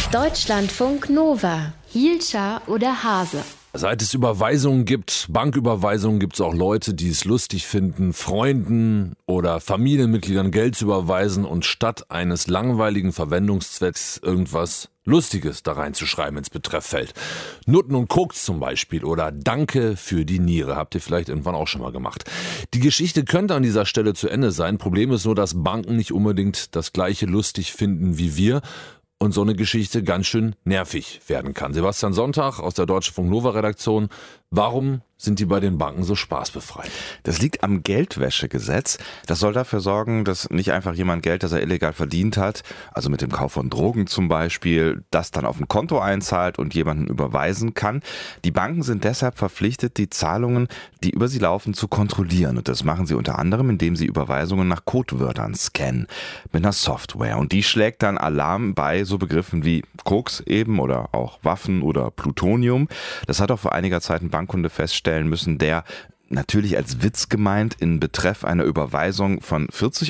Deutschlandfunk Nova. Hielscher oder Hase? Seit es Überweisungen gibt, Banküberweisungen, gibt es auch Leute, die es lustig finden, Freunden oder Familienmitgliedern Geld zu überweisen und statt eines langweiligen Verwendungszwecks irgendwas Lustiges da reinzuschreiben ins Betrefffeld. Nutten und Koks zum Beispiel oder Danke für die Niere. Habt ihr vielleicht irgendwann auch schon mal gemacht. Die Geschichte könnte an dieser Stelle zu Ende sein. Problem ist nur, dass Banken nicht unbedingt das Gleiche lustig finden wie wir. Und so eine Geschichte ganz schön nervig werden kann. Sebastian Sonntag aus der Deutschlandfunk Nova Redaktion. Warum sind die bei den Banken so spaßbefreit? Das liegt am Geldwäschegesetz. Das soll dafür sorgen, dass nicht einfach jemand Geld, das er illegal verdient hat, also mit dem Kauf von Drogen zum Beispiel, das dann auf ein Konto einzahlt und jemanden überweisen kann. Die Banken sind deshalb verpflichtet, die Zahlungen, die über sie laufen, zu kontrollieren. Und das machen sie unter anderem, indem sie Überweisungen nach Codewörtern scannen mit einer Software. Und die schlägt dann Alarm bei so Begriffen wie Koks eben oder auch Waffen oder Plutonium. Das hat auch vor einiger Zeit ein Bankkunde feststellen müssen, der natürlich als Witz gemeint in Betreff einer Überweisung von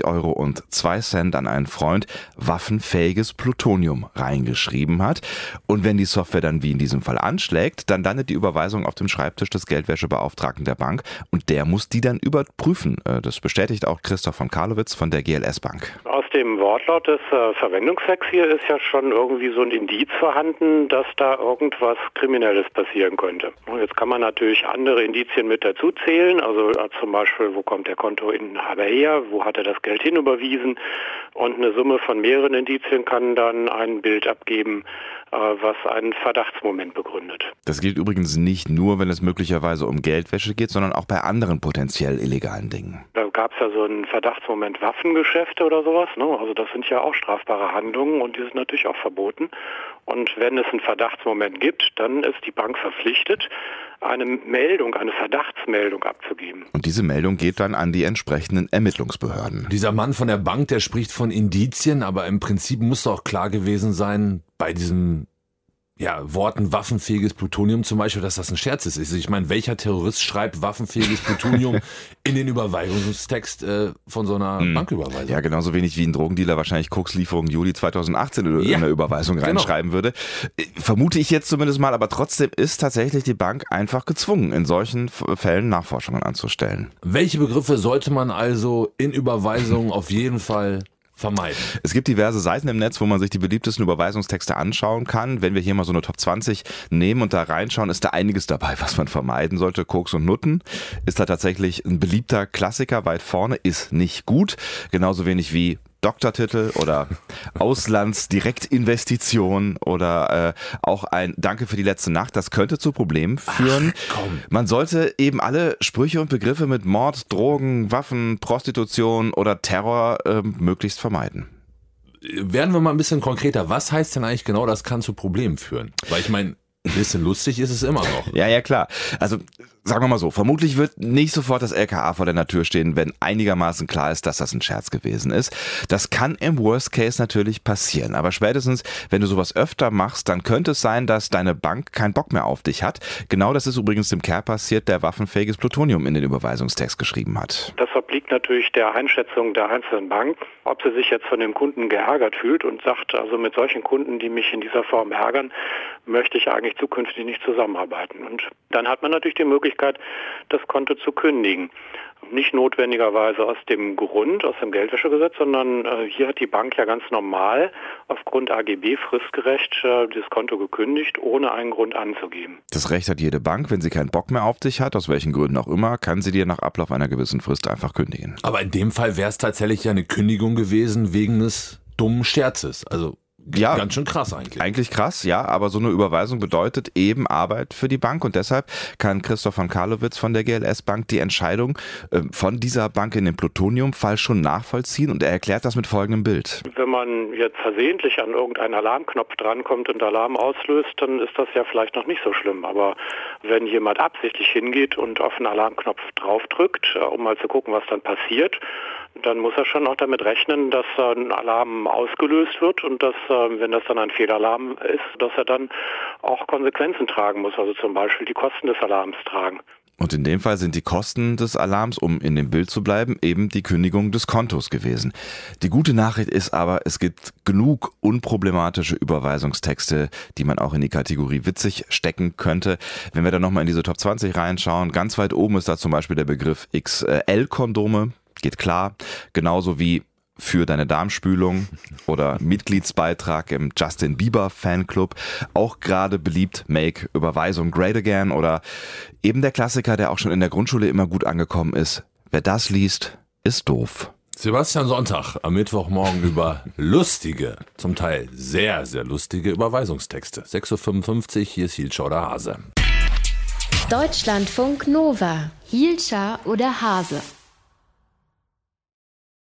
40,02 € an einen Freund waffenfähiges Plutonium reingeschrieben hat. Und wenn die Software dann wie in diesem Fall anschlägt, dann landet die Überweisung auf dem Schreibtisch des Geldwäschebeauftragten der Bank und der muss die dann überprüfen. Das bestätigt auch Christoph von Karlowitz von der GLS Bank. Aus dem Wortlaut des Verwendungszwecks hier ist ja schon irgendwie so ein Indiz vorhanden, dass da irgendwas Kriminelles passieren könnte. Und jetzt kann man natürlich andere Indizien mit dazu zählen, also zum Beispiel, wo kommt der Kontoinhaber her, wo hat er das Geld hinüberwiesen, und eine Summe von mehreren Indizien kann dann ein Bild abgeben, was einen Verdachtsmoment begründet. Das gilt übrigens nicht nur, wenn es möglicherweise um Geldwäsche geht, sondern auch bei anderen potenziell illegalen Dingen. Da gab es ja so einen Verdachtsmoment Waffengeschäfte oder sowas, ne? Also das sind ja auch strafbare Handlungen und die sind natürlich auch verboten. Und wenn es einen Verdachtsmoment gibt, dann ist die Bank verpflichtet, eine Verdachtsmeldung abzugeben. Und diese Meldung geht dann an die entsprechenden Ermittlungsbehörden. Dieser Mann von der Bank, der spricht von Indizien, aber im Prinzip muss doch klar gewesen sein, bei diesen Worten waffenfähiges Plutonium zum Beispiel, dass das ein Scherz ist. Ich meine, welcher Terrorist schreibt waffenfähiges Plutonium in den Überweisungstext von so einer Banküberweisung? Ja, genauso wenig wie ein Drogendealer wahrscheinlich Kokslieferung Juli 2018 in eine Überweisung reinschreiben würde. Vermute ich jetzt zumindest mal, aber trotzdem ist tatsächlich die Bank einfach gezwungen, in solchen Fällen Nachforschungen anzustellen. Welche Begriffe sollte man also in Überweisungen auf jeden Fall vermeiden? Es gibt diverse Seiten im Netz, wo man sich die beliebtesten Überweisungstexte anschauen kann. Wenn wir hier mal so eine Top 20 nehmen und da reinschauen, ist da einiges dabei, was man vermeiden sollte. Koks und Nutten ist da tatsächlich ein beliebter Klassiker weit vorne, ist nicht gut. Genauso wenig wie Doktortitel oder Auslandsdirektinvestition oder auch ein Danke für die letzte Nacht. Das könnte zu Problemen führen. Man sollte eben alle Sprüche und Begriffe mit Mord, Drogen, Waffen, Prostitution oder Terror möglichst vermeiden. Werden wir mal ein bisschen konkreter. Was heißt denn eigentlich genau, das kann zu Problemen führen? Weil ich meine, ein bisschen lustig ist es immer noch. Ja, klar. Also sagen wir mal so, vermutlich wird nicht sofort das LKA vor deiner Tür stehen, wenn einigermaßen klar ist, dass das ein Scherz gewesen ist. Das kann im Worst Case natürlich passieren. Aber spätestens, wenn du sowas öfter machst, dann könnte es sein, dass deine Bank keinen Bock mehr auf dich hat. Genau das ist übrigens dem Kerl passiert, der waffenfähiges Plutonium in den Überweisungstext geschrieben hat. Das obliegt natürlich der Einschätzung der einzelnen Bank, ob sie sich jetzt von dem Kunden geärgert fühlt und sagt, also mit solchen Kunden, die mich in dieser Form ärgern, möchte ich eigentlich zukünftig nicht zusammenarbeiten. Und dann hat man natürlich die Möglichkeit, das Konto zu kündigen. Nicht notwendigerweise aus dem Grund, aus dem Geldwäschegesetz, sondern hier hat die Bank ja ganz normal aufgrund AGB fristgerecht das Konto gekündigt, ohne einen Grund anzugeben. Das Recht hat jede Bank, wenn sie keinen Bock mehr auf dich hat, aus welchen Gründen auch immer, kann sie dir nach Ablauf einer gewissen Frist einfach kündigen. Aber in dem Fall wäre es tatsächlich ja eine Kündigung gewesen wegen des dummen Scherzes. Also ja, ganz schön krass eigentlich. Eigentlich krass, ja, aber so eine Überweisung bedeutet eben Arbeit für die Bank und deshalb kann Christoph von Karlowitz von der GLS Bank die Entscheidung von dieser Bank in dem Plutonium-Fall schon nachvollziehen und er erklärt das mit folgendem Bild. Wenn man jetzt versehentlich an irgendeinen Alarmknopf drankommt und Alarm auslöst, dann ist das ja vielleicht noch nicht so schlimm, aber wenn jemand absichtlich hingeht und auf den Alarmknopf draufdrückt, um mal zu gucken, was dann passiert, dann muss er schon auch damit rechnen, dass ein Alarm ausgelöst wird und dass, wenn das dann ein Fehlalarm ist, dass er dann auch Konsequenzen tragen muss, also zum Beispiel die Kosten des Alarms tragen. Und in dem Fall sind die Kosten des Alarms, um in dem Bild zu bleiben, eben die Kündigung des Kontos gewesen. Die gute Nachricht ist aber, es gibt genug unproblematische Überweisungstexte, die man auch in die Kategorie witzig stecken könnte. Wenn wir dann nochmal in diese Top 20 reinschauen, ganz weit oben ist da zum Beispiel der Begriff XL-Kondome, geht klar, genauso wie für deine Darmspülung oder Mitgliedsbeitrag im Justin Bieber Fanclub. Auch gerade beliebt Make Überweisung Great Again oder eben der Klassiker, der auch schon in der Grundschule immer gut angekommen ist. Wer das liest, ist doof. Sebastian Sonntag am Mittwochmorgen über lustige, zum Teil sehr, sehr lustige Überweisungstexte. 6.55 Uhr, hier ist Hielscher oder Hase. Deutschlandfunk Nova. Hielscher oder Hase.